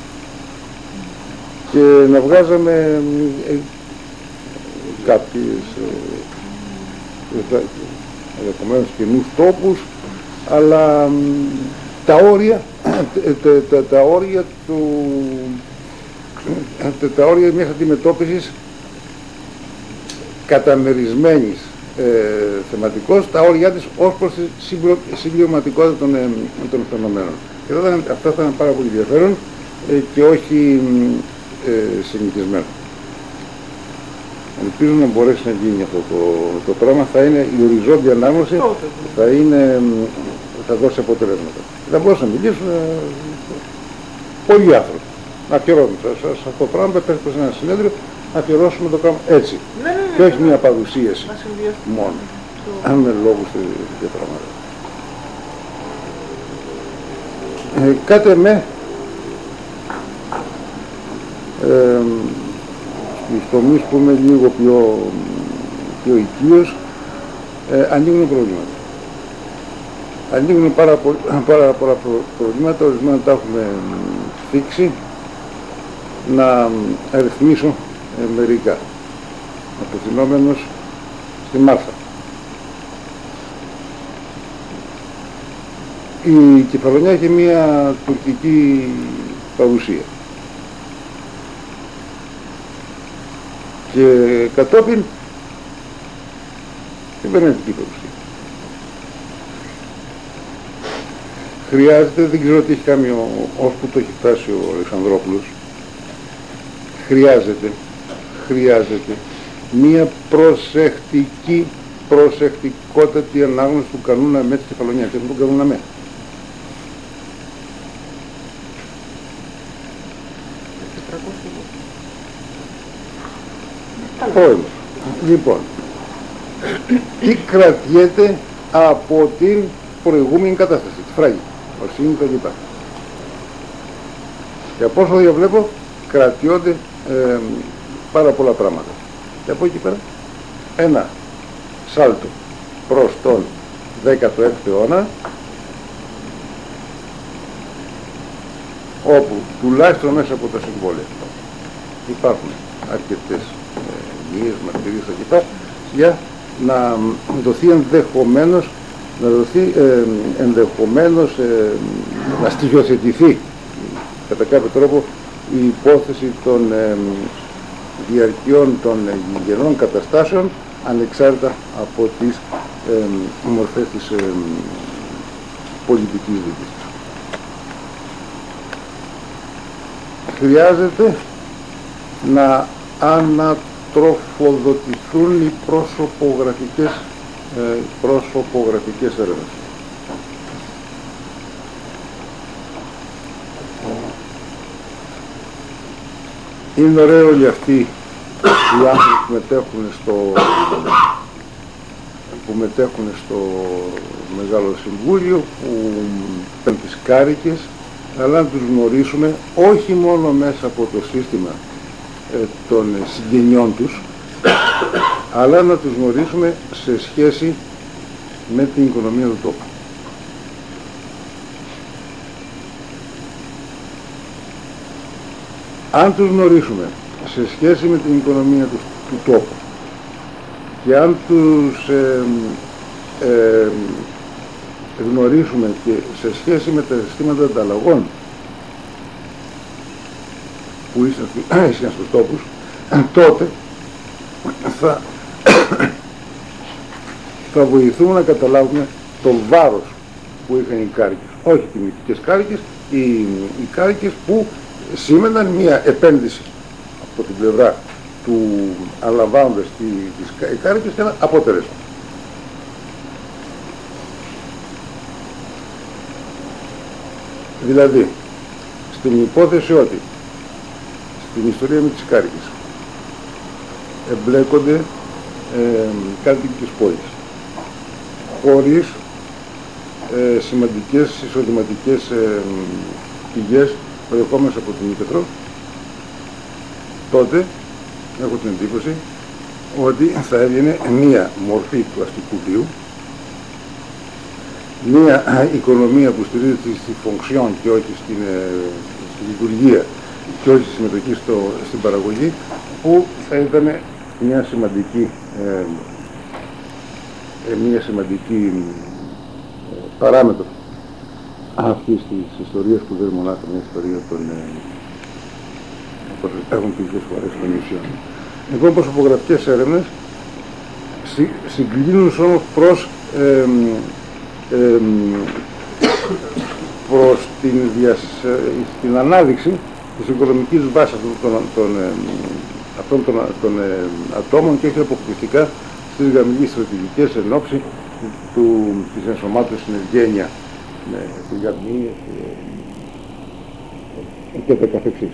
και να βγάζαμε κάποιες ενδεχομένως καινούς τόπους, αλλά τα όρια τα όρια μιας αντιμετώπισης καταμερισμένης θεματικώς, τα όρια της ως προς τη συμπληρωματικότητα των φαινομένων. Και αυτά θα είναι πάρα πολύ ενδιαφέρον και όχι συνηθισμένο. Ελπίζω να μπορέσει να γίνει αυτό το πράγμα. Θα είναι η οριζόντια ανάγνωση, θα δώσει αποτελέσματα. Θα μπορούσαν να μιλήσουν πολλοί άνθρωποι. Να αφιερώσουμε σε αυτό το πράγμα, πέφτει προς ένα συνέδριο, να αφιερώσουμε το πράγμα έτσι. Και όχι μια παρουσίαση μόνο. Αν με λόγους τέτοια πράγματα. Κάτε με στους τομείς που είμαι λίγο πιο οικείος, ανοίγουν προβλήματα. Ανοίγουν πάρα πολλά προβλήματα, ορισμένα τα έχουμε θίξει, να αριθμίσω μερικά, απευθυνόμενος στη Μάρθα. Η Κεφαλονιά έχει μια τουρκική παρουσία και κατόπιν κυβερνητική παρουσία. χρειάζεται, δεν ξέρω τι έχει κάνει ώσπου το έχει φτάσει ο Αλεξανδρόπουλος, χρειάζεται μία προσεκτικότατη ανάγνωση του κανόνα με της Κεφαλονιάς και του κανόνα με. Όχι. Λοιπόν, τι κρατιέται από την προηγούμενη κατάσταση, τη φράγη, οσύνη και λοιπά. Και από όσο διαβλέπω, κρατιόνται πάρα πολλά πράγματα. Και από εκεί πέρα, ένα σάλτο προς τον 16ο αιώνα, όπου τουλάχιστον μέσα από τα συμβόλαια υπάρχουν αρκετές μύες, μαρτυρίες κλπ. Για να δοθεί ενδεχομένως να στοιχειοθετηθεί κατά κάποιο τρόπο η υπόθεση των διαρκειών των γηγενών καταστάσεων ανεξάρτητα από τις μορφές της πολιτικής δίκης. Χρειάζεται να ανατροφοδοτηθούν οι προσωπογραφικές έρευνες. Είναι ωραίο όλοι αυτοί οι άνθρωποι που μετέχουν στο Μεγάλο Συμβούλιο, που παίρνουν τις κάρικες, αλλά να τους γνωρίσουμε όχι μόνο μέσα από το σύστημα των συγγενειών τους, αλλά να τους γνωρίσουμε σε σχέση με την οικονομία του τόπου. Αν τους γνωρίσουμε σε σχέση με την οικονομία του τόπου και αν τους γνωρίσουμε και σε σχέση με τα συστήματα ανταλλαγών που ήσαν στους τόπους, τότε θα βοηθούμε να καταλάβουμε το βάρος που είχαν οι κάρικες. Όχι τιμητικές κάρικες, οι κάρικες που σήμαιναν μια επένδυση από την πλευρά του αναλαμβάνοντας τις κάρικες και ένα αποτέλεσμα. Δηλαδή, στην υπόθεση ότι στην ιστορία με τις κάρικες εμπλέκονται κάτοικοι της πόλης χωρίς σημαντικές εισοδηματικές πηγές προερχόμενες από την Ήπεθρο, τότε έχω την εντύπωση ότι θα έβγαινε μία μορφή του αστικού βίου, μία οικονομία που στηρίζεται στη fonction και όχι στη λειτουργία και όχι στη συμμετοχή στην παραγωγή, που θα ήταν μια σημαντική παράμετρο αυτής της ιστορίας, που δεν είναι μονάχα μια ιστορία των έχουν πει πολλές φορές των νησιών. Λοιπόν, προσωπογραφικές έρευνες συγκλίνουν όμως προς την ανάδειξη της οικονομικής βάσης αυτών των ατόμων και όχι αποκλειστικά στις γαμικές στρατηγικές εν ώψη της ενσωμάτωσης στην ευγένεια με τη γαμμή και τα καθεξής.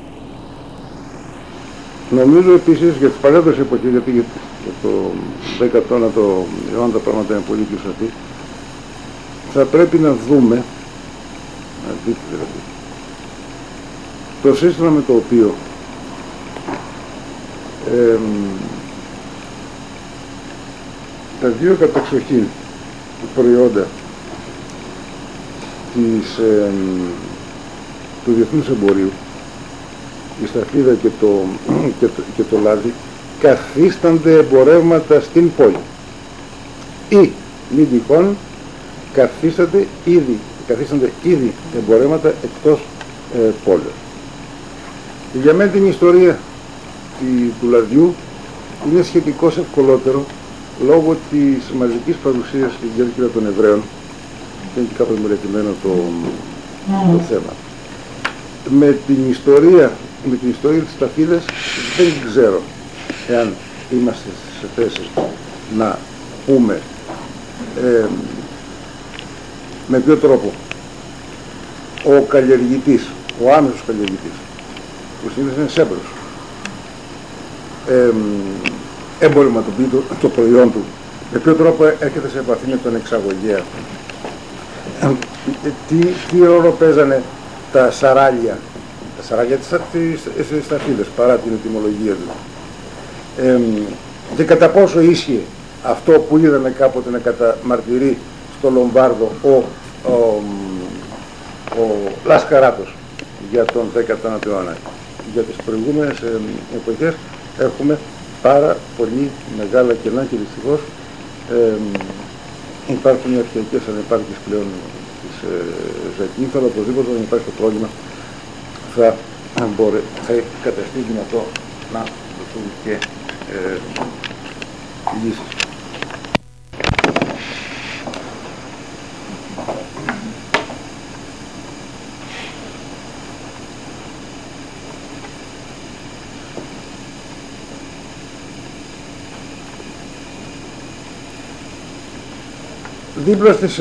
Νομίζω επίσης για τις παλαιότερες εποχές, γιατί για το 19ο αιώνα τα πράγματα είναι πολύ πιο σαφή, θα πρέπει να δούμε, δηλαδή, το σύστημα με το οποίο τα δύο καταξοχήν προϊόντα του διεθνούς εμπορίου, η σταφίδα και το λάδι, καθίστανται εμπορεύματα στην πόλη. Ή μη τυχόν καθίστανται ήδη εμπορεύματα εκτός πόλεως. Για μένα την ιστορία του λαδιού είναι σχετικώς ευκολότερο λόγω της μαζικής παρουσίας στην Κέρκυρα των Εβραίων και είναι και κάπως μελετημένο το θέμα. Με την ιστορία της Σταφίδας δεν ξέρω εάν είμαστε σε θέση να πούμε με ποιο τρόπο ο καλλιεργητής, ο άμεσος καλλιεργητής, που συνήθως είναι σέμπρος, εμπορευματοποιεί το προϊόν του, με ποιο τρόπο έρχεται σε επαφή με τον εξαγωγέα, τι ρόλο παίζανε τα σαράλια της Σταφίδας παρά την ετυμολογία του, και κατά πόσο ίσχυε αυτό που είδαμε κάποτε να καταμαρτυρεί στο Λομβάρδο ο Λασκαράτος για τον 19ο αιώνα. Για τις προηγούμενες εποχές έχουμε πάρα πολύ μεγάλα κενά και δυστυχώς υπάρχουν οι αρχαικές ανεπάρκειες πλέον της ζωικής, αλλά οπωσδήποτε όταν υπάρχει το πρόβλημα θα καταστεί δυνατό να δοθούν και λύσεις. Δίπλα στις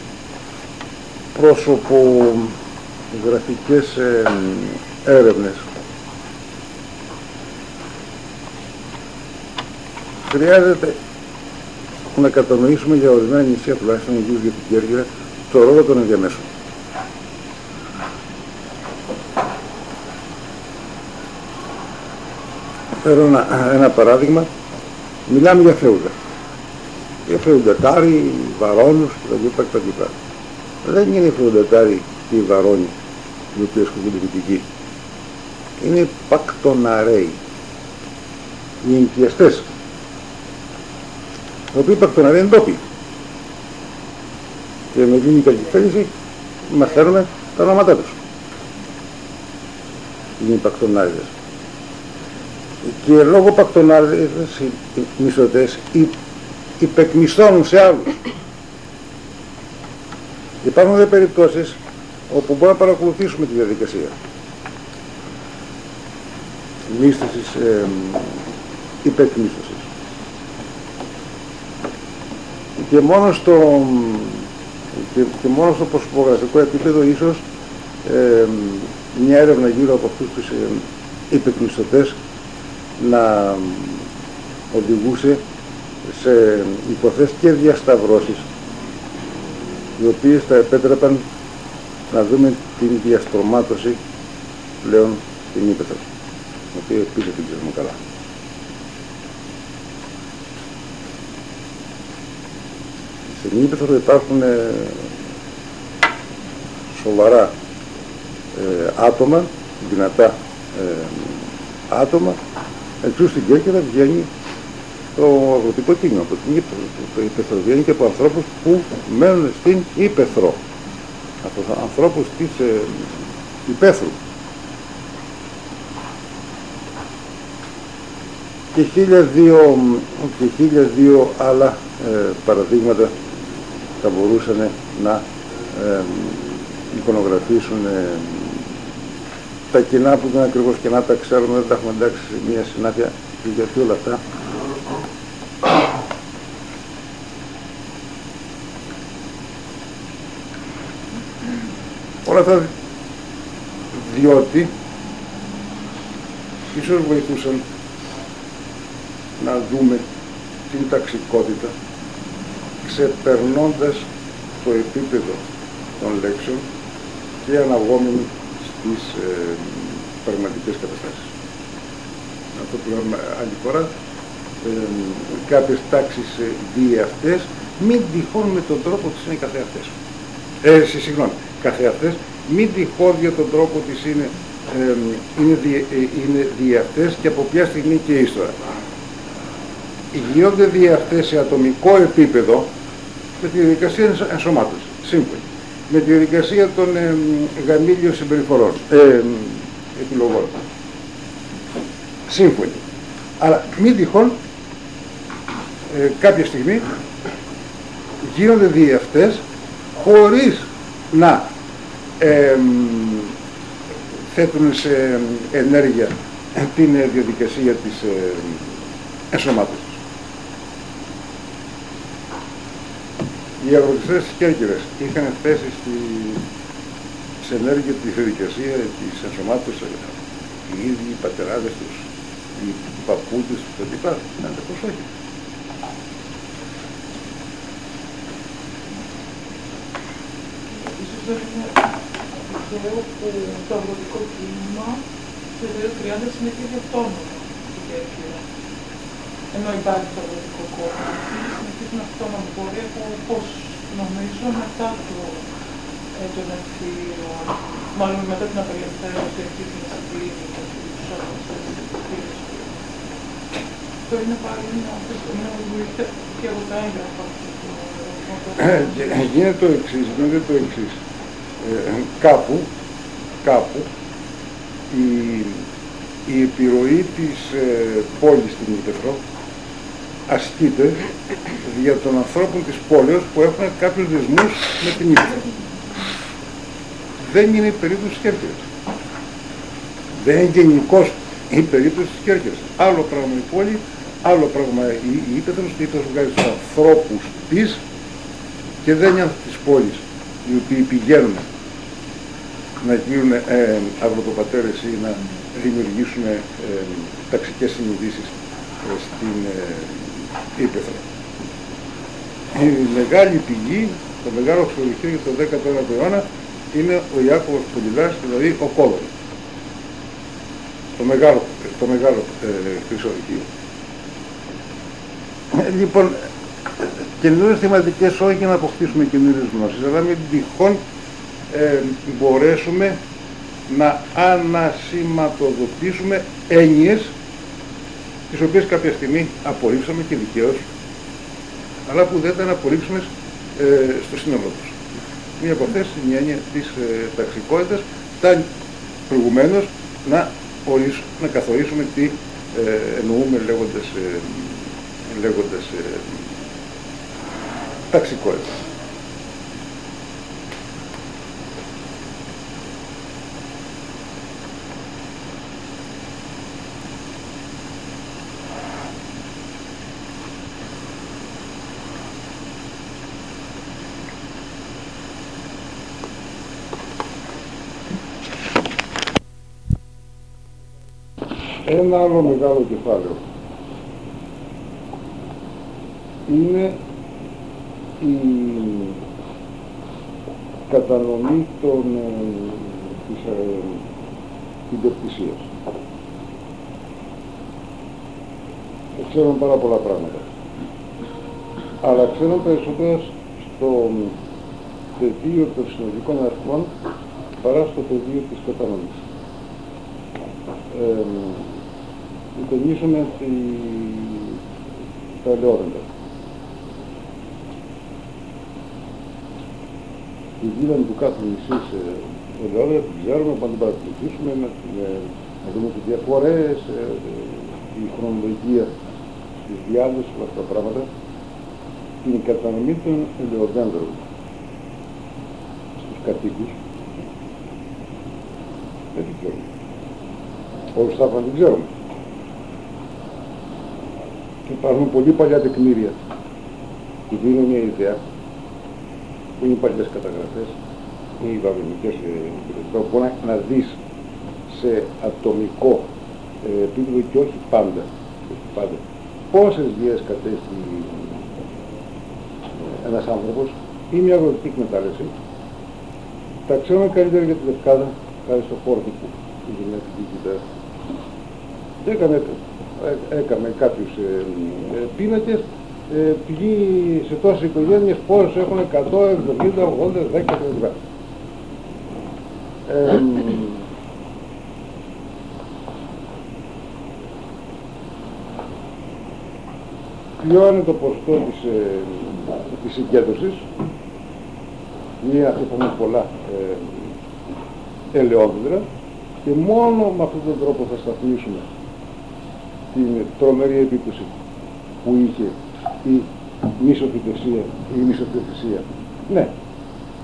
προσωπογραφικές έρευνες χρειάζεται να κατανοήσουμε για ορισμένα νησιά, τουλάχιστον ιδίως για την Κέρκυρα, το ρόλο των ενδιαμέσων. Φέρω ένα παράδειγμα. Μιλάμε για φέουδα. Για φεουδατάροι, βαρώνους κτλ. Δεν είναι οι φεουδατάροι και οι βαρώνοι οι οποίοι ασχολούνται με τη γη. Είναι πακτοναρέοι, οι ενοικιαστές, οι οποίοι πακτοναρέοι είναι ντόπιοι. Και με δίνει καλή θέληση μαθαίνουμε τα ονόματά τους. Είναι οι πακτονάριδες. Και λόγω πακτονάριδες οι μισθωτές υπεκμισθώνουν σε άλλους. Υπάρχουν δε περιπτώσεις όπου μπορούμε να παρακολουθήσουμε τη διαδικασία μίσθωσης, υπεκμίσθωσης. Και μόνο στο προσωπογραφικό επίπεδο ίσως μια έρευνα γύρω από αυτούς τους υπεκμισθωτές να οδηγούσε σε υποθέσεις και διασταυρώσεις, οι οποίες θα επέτρεπαν να δούμε την διαστρωμάτωση πλέον στην ύπαιθρο, την οποία επίσης δεν ξέρουμε καλά. Στην ύπαιθρο υπάρχουν σοβαρά άτομα, δυνατά άτομα, εξού στην Κέρκυρα βγαίνει το αγροτικό κίνημα από την ύπαιθρο. Το ύπαιθρο βγαίνει και από ανθρώπους που μένουν στην ύπαιθρο, από ανθρώπους της υπαίθρου. Και 1002 άλλα παραδείγματα θα μπορούσαν να εικονογραφήσουν τα κοινά που δεν ακριβώς κενά, τα ξέρουμε, δεν τα έχουμε εντάξει σε μια συνάφεια, και γιατί όλα αυτά όλα αυτά διότι ίσως βοηθούσαν να δούμε την ταξικότητα ξεπερνώντας το επίπεδο των λέξεων και αναγόμενοι στις πραγματικές καταστάσεις. Αυτό που λέμε άλλη φορά, κάποιες τάξεις διεαυτές μην τυχόν με τον τρόπο της είναι καθεαυτές. Καθεαυτές, μην τυχόν για τον τρόπο της είναι διεαυτές και από ποια στιγμή και ύστερα. Γίνονται διεαυτές σε ατομικό επίπεδο με τη διαδικασία ενσωμάτωσης, σύμφωνη. Με τη διαδικασία των γαμήλιων συμπεριφορών, επιλογών. Σύμφωνη. Αλλά μην τυχόν κάποια στιγμή γίνονται διεαυτές χωρίς να θέτουν σε ενέργεια την διαδικασία της ενσωμάτωσης. Οι αγροτιστές της Κέρκυρας είχαν θέσει σε ενέργεια τη διαδικασία της ενσωμάτωσης οι ίδιοι οι πατεράδες τους, οι παππούδες τους κτλ. Ναι, πως όχι. Ίσως δεν είναι τυχαίο που το αγροτικό κίνημα το 2030 συμμετείχε αυτόνομα στην Κέρκυρα. Ενώ υπάρχει το αγροτικό κόμμα, συνεχίζουν αυτόνομα πορεία που, όπως νομίζω, μετά τον εμφύλιο, μάλλον μετά την απελευθέρωση αρχίζει να συγκλίνει και τους αγροτιστές. Αυτό είναι πάλι ένα και εγώ τα έγγραφα. Γίνεται το εξής. Κάπου η επιρροή της πόλης στην Ήτεφρο ασκείται δια των ανθρώπων της πόλεως που έχουν κάποιους δεσμούς με την Ήτεφρο. Δεν είναι η περίπτωση της Κέρκυρας. Δεν είναι γενικώς η περίπτωση της Κέρκυρας. Άλλο πράγμα η πόλη, άλλο πράγμα η Ήτεφρος. Η Ήτεφρος βγάζει τους ανθρώπους της και δεν είναι άνθρωποι της πόλης οι οποίοι πηγαίνουν να γίνουν αγροτοπατέρες ή να δημιουργήσουν ταξικές συνειδήσεις στην Ύπαιθρο. Η μεγάλη πηγή, το μεγάλο ξενοδοχείο για τον 19ο αιώνα είναι ο Ιάκωβος Πολυλάς, δηλαδή ο Κόδωρος. Το μεγάλο χρυσοδοχείο. Λοιπόν, καινούριες θεματικές όχι για να αποκτήσουμε καινούριες γνώσεις, αλλά με τυχόν μπορέσουμε να ανασηματοδοτήσουμε έννοιες τις οποίες κάποια στιγμή απορρίψαμε και δικαίως, αλλά που δεν τα απορρίψουμε στο σύνολό τους. Μία από αυτές είναι η έννοια της ταξικότητας. Φτάνει προηγουμένως να καθορίσουμε τι εννοούμε λέγοντας ταξικότητα. Ένα άλλο μεγάλο κεφάλαιο είναι η κατανομή της ιδιοκτησίας. Ξέρουμε πάρα πολλά πράγματα, αλλά ξέρουμε περισσότερα στο πεδίο των συνολικών αριθμών παρά στο πεδίο της κατανομής. Τονίσουμε τα ελαιόδεντρα. Τη δύναμη του κάθε νησής ελαιόδεντρα την ξέρουμε, να την παρακολουθήσουμε, να δούμε τις διαφορές, η χρονολογία της διάδοσης, όλα αυτά τα πράγματα, την κατανομή των ελαιοδέντρων στους κατοίκους. Δεν την ξέρουμε. Όλους τα δεν ξέρουμε. Υπάρχουν πολύ παλιά τεκμήρια που δίνουν μια ιδέα, που είναι παλιές καταγραφές, είναι οι βαβυλικές που να δεις σε ατομικό επίπεδο και όχι πάντα, πόσες γεές κατέχει ένας άνθρωπος ή μια αγροτική εκμετάλλευση. Τα ξέρουμε καλύτερα για τη Λευκάδα, χάρη στο χώρο που η γυναίκη κοιτά. Έκαμε κάποιους πίνακες, πηγή σε τόσες οικογένειες πόσες έχουν 100, 70, 80, 10 κλπ. Ποιο είναι το ποσοστό της συγκέντρωσης? Έχουμε πολλά ελαιόδεντρα και μόνο με αυτόν τον τρόπο θα σταθμίσουμε την τρομερή επίπτωση που είχε η μισοθυσία. Ναι,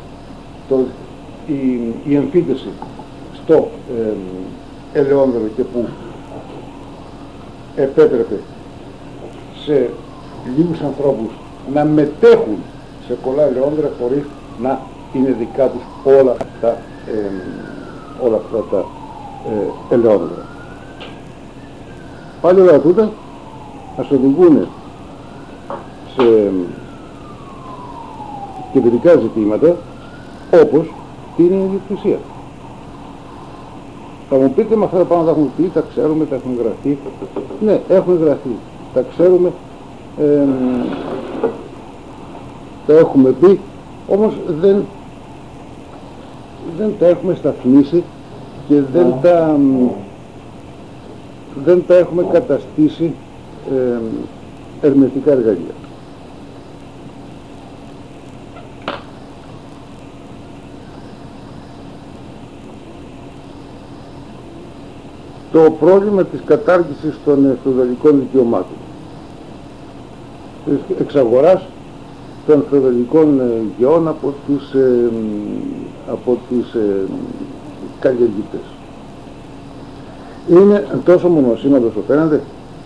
η εμφύτευση στο ελαιόνδρο και που επέτρεπε σε λίγους ανθρώπους να μετέχουν σε πολλά ελαιόνδρα χωρίς να είναι δικά τους όλα αυτά τα ελαιόνδρα. Πάλι όλα τούτα μας οδηγούν σε κεντρικά ζητήματα όπως την ιδιοκτησία. Θα μου πείτε, με αυτά τα πράγματα τα έχουν πει, τα ξέρουμε, τα έχουν γραφεί. Ναι, έχουν γραφεί, τα ξέρουμε, τα έχουμε πει, όμως δεν τα έχουμε σταθμίσει και δεν τα έχουμε καταστήσει ερμηνευτικά εργαλεία. Το πρόβλημα της κατάργησης των φεουδαλικών δικαιωμάτων, της εξαγοράς των φεουδαλικών γεών από τους καλλιεργητές. Είναι τόσο μονοσήμαντος το φαίνεται?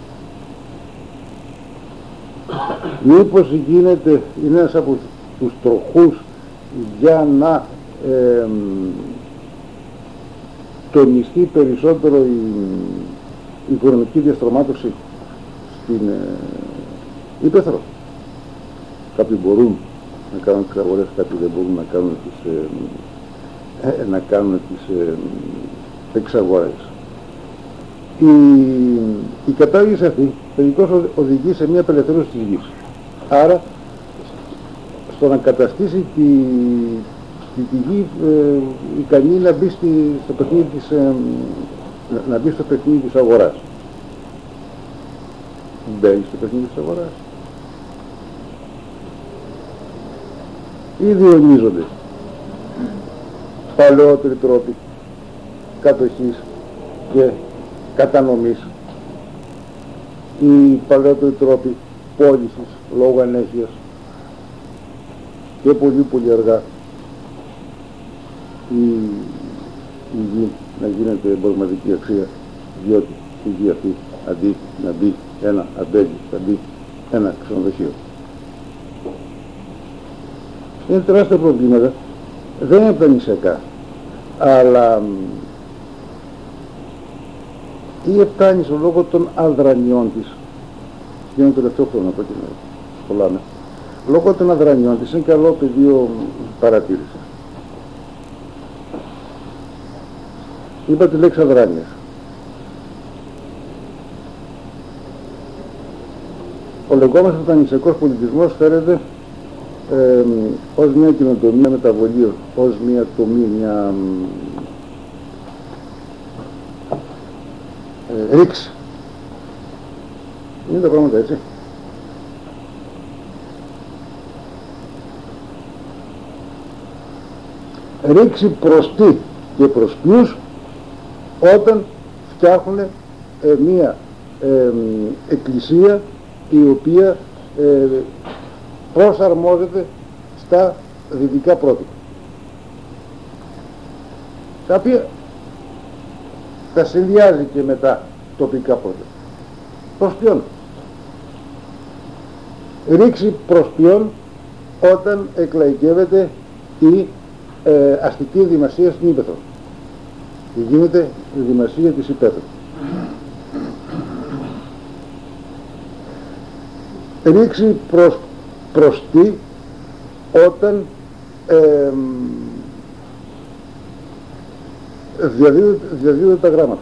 Μήπως είναι ένας από τους τροχούς για να τονιστεί περισσότερο η οικονομική διαστρωμάτωση στην Ήπεθρο? Κάποιοι μπορούν να κάνουν τις αγορές, κάποιοι δεν μπορούν να κάνουν τις εξαγορές. Η κατάργηση αυτή τελικώς οδηγεί σε μια απελευθέρωση της γης. Άρα στο να καταστήσει τη γη ικανή να μπει στο παιχνίδι της αγοράς. Μπαίνει στο παιχνίδι της αγοράς. Ήδη ονίζονται παλαιότεροι τρόποι κατοχής και κατανομής, οι παλαιότεροι τρόποι πώλησης λόγω ανέχειας και πολύ αργά η γη να γίνεται εμπορευματική αξία, διότι η γη αυτή αντί να μπει ένα αμπέλι θα μπει ένα ξενοδοχείο. Είναι τεράστια προβλήματα, δεν είναι πλανησιακά, αλλά ή φτάνει στο λόγο των αδρανιών της, είναι το τελευταίο χρόνο από την σχολάμε, λόγω των αδρανιών της είναι καλό πεδίο παρατήρηση. Είπα τη λέξη αδράνειας. Ο λεγόμενος πλανησιακός πολιτισμός φέρεται ως μια κοινοτομία μεταβολή, ως μια τομή, μια ρήξη. Είναι τα πράγματα έτσι. Ρήξη προς τι και προς ποιους? Όταν φτιάχνουν μια εκκλησία η οποία προσαρμόζεται στα δυτικά πρότυπα, τα οποία τα συνδυάζει και με τα τοπικά πρότυπα. Προς ποιον? Ρήξη προς ποιον? Όταν εκλαϊκεύεται η αστική δημασία στην Ήπεθρο και γίνεται η δημασία της Ήπεθρου. Ρήξη προς τι? Όταν διαδίδονται τα γράμματα.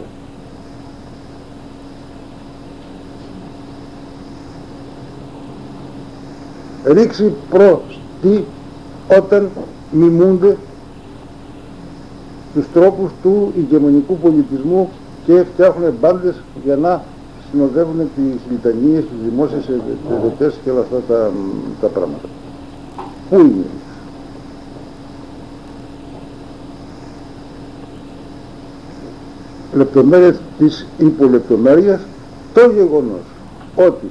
Ρήξη προς τι? Όταν μιμούνται τους τρόπους του ηγεμονικού πολιτισμού και φτιάχνουν μπάντες για να συνοδεύουν τις λιτανίες, τις δημόσιες εκδοτές και όλα αυτά τα πράγματα. Πού είναι? Λεπτομέρειες της υπολεπτομέρειας, το γεγονός ότι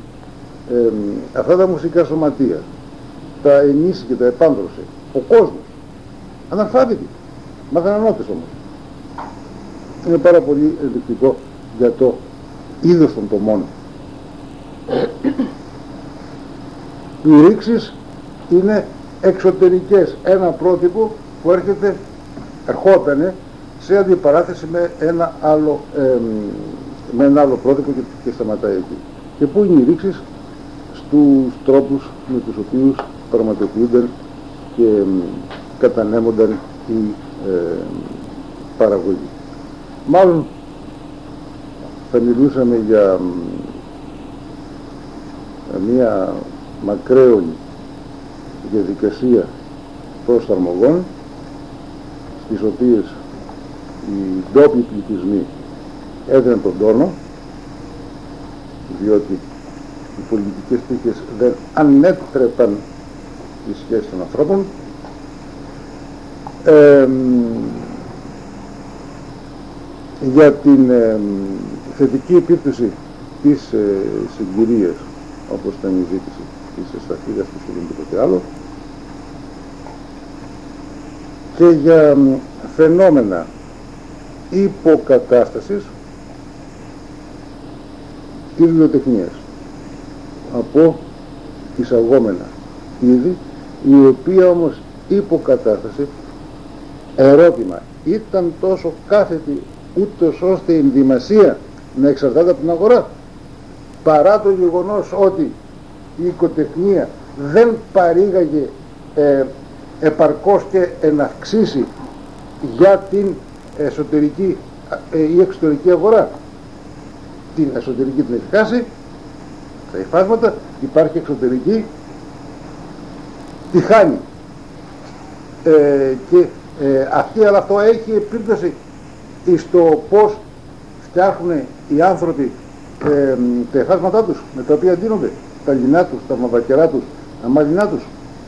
αυτά τα μουσικά σωματεία τα ενίσχυε και τα επάνδρωσε ο κόσμος Αναλφάβητοι. Μαθανανότες όμως. Είναι πάρα πολύ ενδεικτικό για το είδος των τομών. Οι ρήξεις είναι εξωτερικές. Ένα πρότυπο που ερχότανε σε αντιπαράθεση με ένα άλλο πρότυπο και σταματάει εκεί. Και πού είναι οι ρήξεις? Στους τρόπους με τους οποίους πραγματοποιούνταν και κατανέμονταν η παραγωγή. Μάλλον θα μιλούσαμε για μια μακραίωνη διαδικασία προσαρμογών, στις οποίες οι ντόπιοι πληθυσμοί έδιναν τον τόνο, διότι οι πολιτικές τύχες δεν ανέτρεπαν τις σχέσεις των ανθρώπων, για την θετική επίπτωση της συγκυρίας, όπως ήταν η ζήτηση της Σταφίδας του Σουλήν και τίποτε άλλο, και για φαινόμενα υποκατάστασης της βιοτεχνίας από εισαγόμενα είδη, η οποία όμως υποκατάσταση, ερώτημα, ήταν τόσο κάθετη ούτως ώστε η ενδυμασία να εξαρτάται από την αγορά, παρά το γεγονός ότι η οικοτεχνία δεν παρήγαγε επαρκώς και εν αυξήσει για την εσωτερική ή εξωτερική αγορά. Την εσωτερική την έχει χάσει, τα υφάσματα, υπάρχει εξωτερική, τη χάνει. Και αλλά αυτό έχει επίπτωση στο πώς φτιάχνουν οι άνθρωποι τα υφάσματά τους, με τα οποία δίνονται, τα λινά τους, τα μαβακερά τους, τα μαλλινά τους.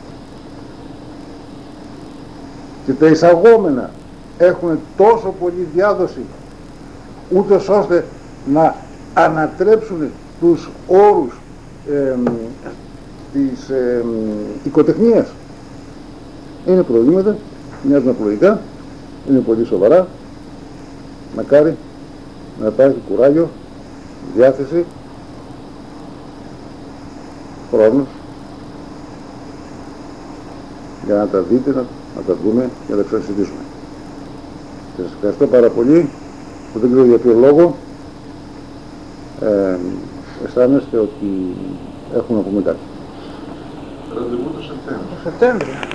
Και τα εισαγόμενα έχουν τόσο πολύ διάδοση, ούτως ώστε να ανατρέψουν τους όρους της οικοτεχνίας. Είναι προβλήματα, μοιάζουν απλοϊκά, είναι πολύ σοβαρά. Μακάρι να υπάρχει κουράγιο, διάθεση, χρόνος για να τα δείτε, να τα δούμε και να τα ξανασυζητήσουμε. Και σας ευχαριστώ πάρα πολύ, που δεν ξέρω για ποιο λόγο αισθάνεστε ότι έχουμε να πούμε κάτι. Ραντεβού το Σεπτέμβριο.